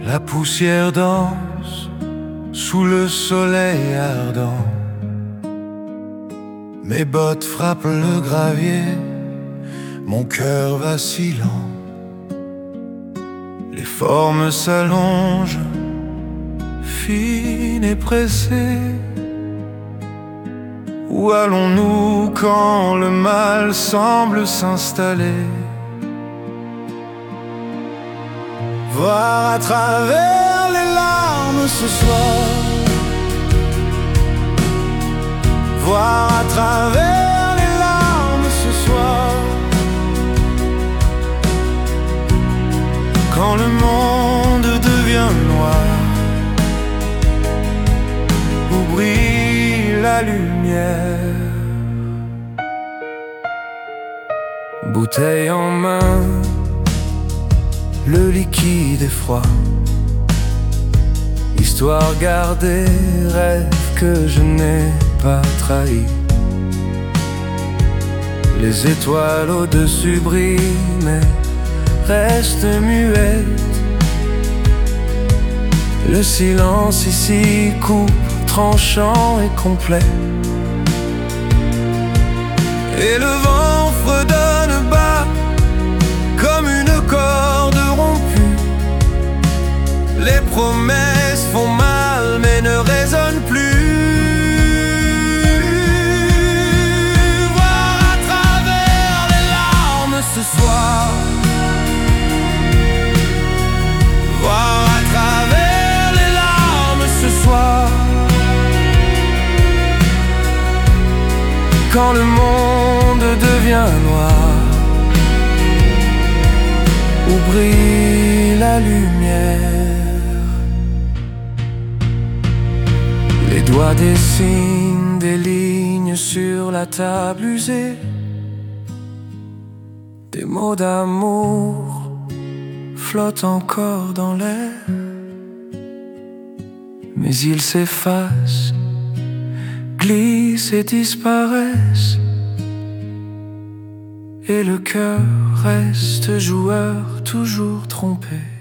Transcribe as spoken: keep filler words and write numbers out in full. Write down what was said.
La poussière danse sous le soleil ardent. Mes bottes frappent le gravier, mon cœur vacillant. Les formes s'allongent, fines et pressées. Où allons-nous quand le mal semble s'installer? Voir à travers les larmes ce soir, voir à travers les larmes ce soir. Quand le monde devient noir, où brille la lumière. Bouteille en main, le liquide est froid. Histoire gardée, rêve que je n'ai pas trahi. Les étoiles au-dessus brillent mais restent muettes. Le silence ici coupe, tranchant et complet. Et le vent fredonne bas comme une corde rompue. Les promesses font mal mais ne résonnent plus. Voir à travers les larmes ce soir, voir à travers les larmes ce soir. Quand le monde devient noir, où brille la lumière. Les doigts dessinent des lignes sur la table usée. Des mots d'amour flottent encore dans l'air, mais ils s'effacent, glissent et disparaissent. Et le cœur reste joueur toujours trompé.